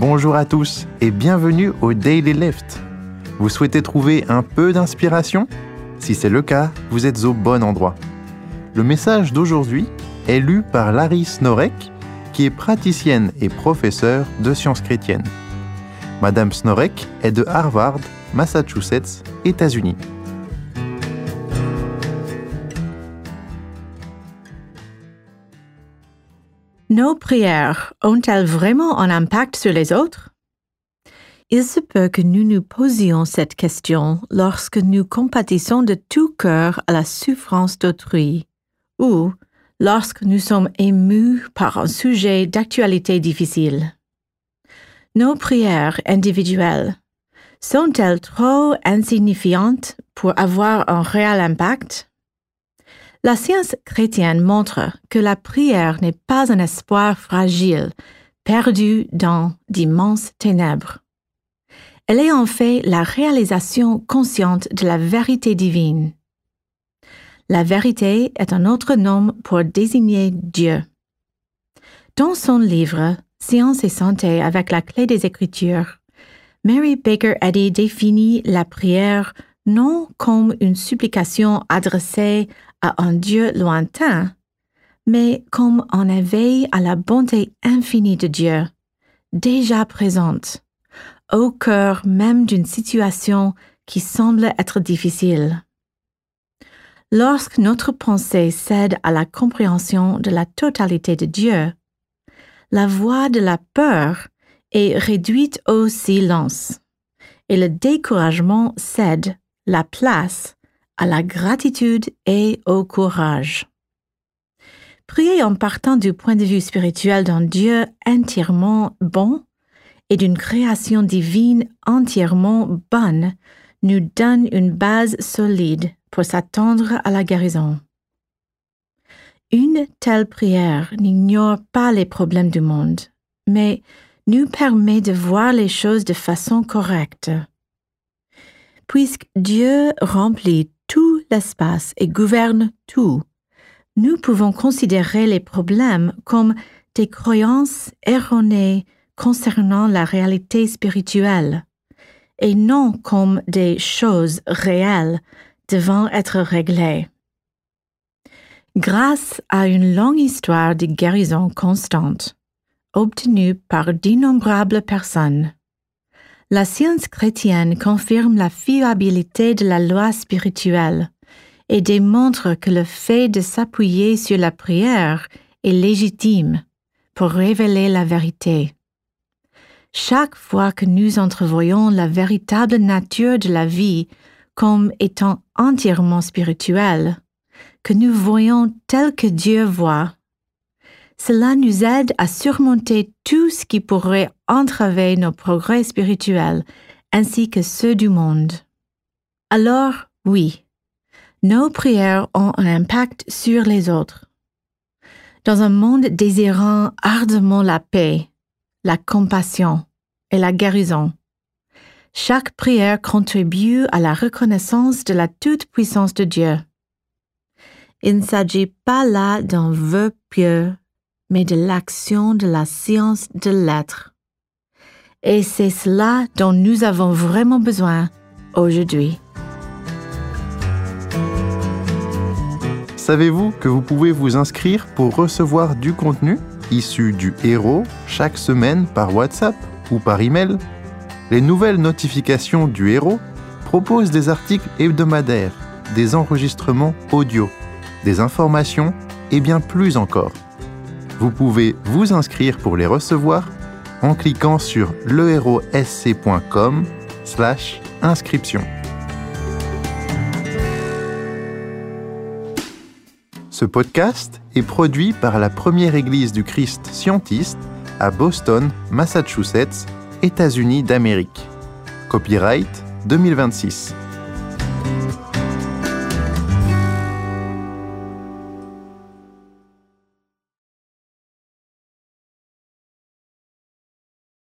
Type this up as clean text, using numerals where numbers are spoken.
Bonjour à tous et bienvenue au Daily Lift. Vous souhaitez trouver un peu d'inspiration ? Si c'est le cas, vous êtes au bon endroit. Le message d'aujourd'hui est lu par Larry Snorek, qui est praticienne et professeure de sciences chrétiennes. Madame Snorek est de Harvard, Massachusetts, États-Unis. Nos prières ont-elles vraiment un impact sur les autres? Il se peut que nous nous posions cette question lorsque nous compatissons de tout cœur à la souffrance d'autrui, ou lorsque nous sommes émus par un sujet d'actualité difficile. Nos prières individuelles sont-elles trop insignifiantes pour avoir un réel impact? La science chrétienne montre que la prière n'est pas un espoir fragile, perdu dans d'immenses ténèbres. Elle est en fait la réalisation consciente de la vérité divine. La vérité est un autre nom pour désigner Dieu. Dans son livre « Science et santé avec la clé des Écritures », Mary Baker Eddy définit la prière non comme une supplication adressée à un Dieu lointain, mais comme un éveil à la bonté infinie de Dieu, déjà présente, au cœur même d'une situation qui semble être difficile. Lorsque notre pensée cède à la compréhension de la totalité de Dieu, la voix de la peur est réduite au silence et le découragement cède la place à la gratitude et au courage. Prier en partant du point de vue spirituel d'un Dieu entièrement bon et d'une création divine entièrement bonne nous donne une base solide pour s'attendre à la guérison. Une telle prière n'ignore pas les problèmes du monde, mais nous permet de voir les choses de façon correcte. Puisque Dieu remplit tout l'espace et gouverne tout, nous pouvons considérer les problèmes comme des croyances erronées concernant la réalité spirituelle, et non comme des choses réelles devant être réglées. Grâce à une longue histoire de guérison constante, obtenue par d'innombrables personnes, la science chrétienne confirme la fiabilité de la loi spirituelle et démontre que le fait de s'appuyer sur la prière est légitime pour révéler la vérité. Chaque fois que nous entrevoyons la véritable nature de la vie comme étant entièrement spirituelle, que nous voyons tel que Dieu voit, cela nous aide à surmonter tout ce qui pourrait entraver nos progrès spirituels ainsi que ceux du monde. Alors, oui, nos prières ont un impact sur les autres. Dans un monde désirant ardemment la paix, la compassion et la guérison, chaque prière contribue à la reconnaissance de la toute-puissance de Dieu. Il ne s'agit pas là d'un vœu pieux, mais de l'action de la science de l'être. Et c'est cela dont nous avons vraiment besoin aujourd'hui. Savez-vous que vous pouvez vous inscrire pour recevoir du contenu issu du Héros chaque semaine par WhatsApp ou par email? Les nouvelles notifications du Héros proposent des articles hebdomadaires, des enregistrements audio, des informations et bien plus encore. Vous pouvez vous inscrire pour les recevoir en cliquant sur leherosSC.com/inscription. Ce podcast est produit par la Première Église du Christ Scientiste à Boston, Massachusetts, États-Unis d'Amérique. Copyright 2026.